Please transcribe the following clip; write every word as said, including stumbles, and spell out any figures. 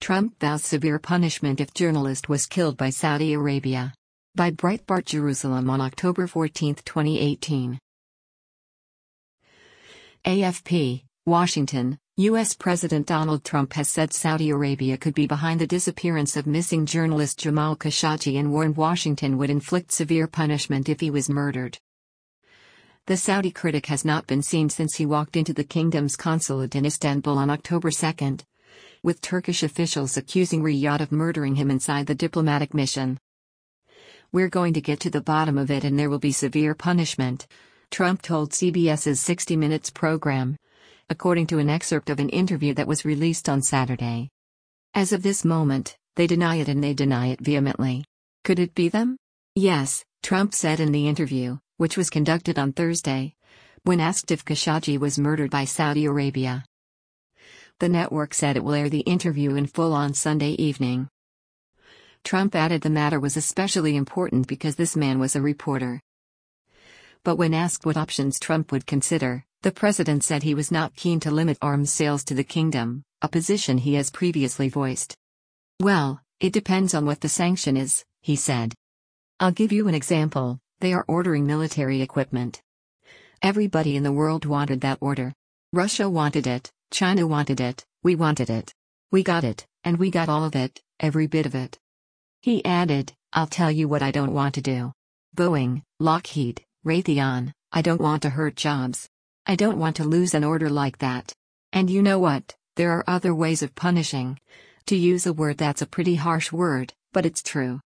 Trump vows severe punishment if journalist was killed by Saudi Arabia. By Breitbart Jerusalem on October fourteenth, twenty eighteen. A F P, Washington. U S President Donald Trump has said Saudi Arabia could be behind the disappearance of missing journalist Jamal Khashoggi and warned Washington would inflict severe punishment if he was murdered. The Saudi critic has not been seen since he walked into the kingdom's consulate in Istanbul on October second, with Turkish officials accusing Riyadh of murdering him inside the diplomatic mission. "We're going to get to the bottom of it and there will be severe punishment," Trump told CBS's sixty minutes program, according to an excerpt of an interview that was released on Saturday. "As of this moment, they deny it and they deny it vehemently. Could it be them?" "Yes," Trump said in the interview, which was conducted on Thursday, when asked if Khashoggi was murdered by Saudi Arabia. The network said it will air the interview in full on Sunday evening. Trump added the matter was especially important because this man was a reporter. But when asked what options Trump would consider, the president said he was not keen to limit arms sales to the kingdom, a position he has previously voiced. "Well, it depends on what the sanction is," he said. "I'll give you an example. They are ordering military equipment. Everybody in the world wanted that order. Russia wanted it, China wanted it, we wanted it. We got it, and we got all of it, every bit of it." He added, "I'll tell you what I don't want to do. Boeing, Lockheed, Raytheon, I don't want to hurt jobs. I don't want to lose an order like that. And you know what, there are other ways of punishing. To use a word that's a pretty harsh word, but it's true.